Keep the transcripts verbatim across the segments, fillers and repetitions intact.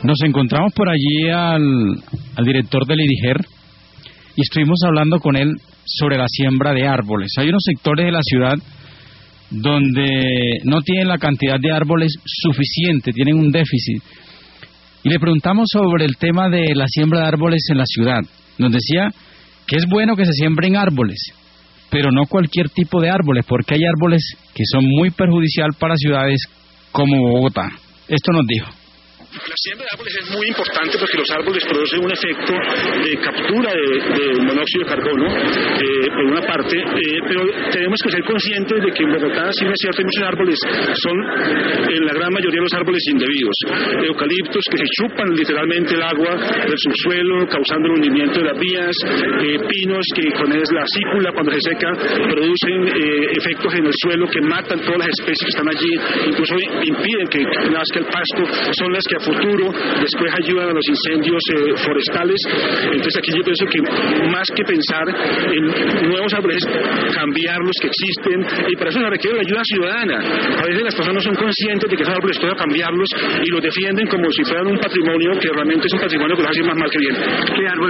Nos encontramos por allí al, al director del IDIGER y estuvimos hablando con él sobre la siembra de árboles. Hay unos sectores de la ciudad donde no tienen la cantidad de árboles suficiente, tienen un déficit. Y le preguntamos sobre el tema de la siembra de árboles en la ciudad. Nos decía que es bueno que se siembren árboles, pero no cualquier tipo de árboles, porque hay árboles que son muy perjudiciales para ciudades como Bogotá. Esto nos dijo. La siembra de árboles es muy importante porque los árboles producen un efecto de captura de, de monóxido de carbono, eh, por una parte, eh, pero tenemos que ser conscientes de que en Bogotá, si no es cierto, hay muchos árboles, son en la gran mayoría los árboles indebidos, eucaliptos que se chupan literalmente el agua del subsuelo, causando el hundimiento de las vías, eh, pinos que con la sícula, cuando se seca, producen eh, efectos en el suelo que matan todas las especies que están allí, incluso impiden que nazca el pasto, son las que a futuro después ayudan a los incendios eh, forestales. Entonces aquí yo pienso que más que pensar en nuevos árboles, cambiar los que existen, y para eso se requiere la ayuda ciudadana. A veces las personas no son conscientes de que esos árboles pueden cambiarlos y los defienden como si fueran un patrimonio que realmente es un patrimonio que los hace más mal que bien. ¿Qué árbol?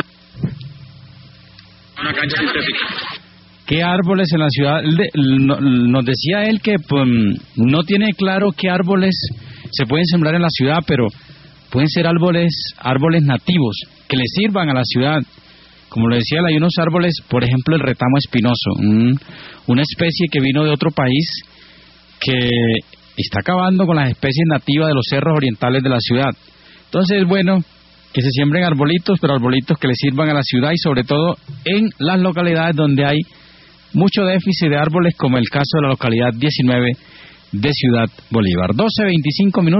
Una cancha sintética. ¿Qué árboles en la ciudad? Nos decía él que pues, no tiene claro qué árboles se pueden sembrar en la ciudad, pero pueden ser árboles árboles nativos que le sirvan a la ciudad. Como le decía él, hay unos árboles, por ejemplo el retamo espinoso, un, una especie que vino de otro país que está acabando con las especies nativas de los cerros orientales de la ciudad. Entonces es bueno que se siembren arbolitos, pero arbolitos que le sirvan a la ciudad y sobre todo en las localidades donde hay mucho déficit de árboles, como el caso de la localidad diecinueve de Ciudad Bolívar. doce veinticinco minutos.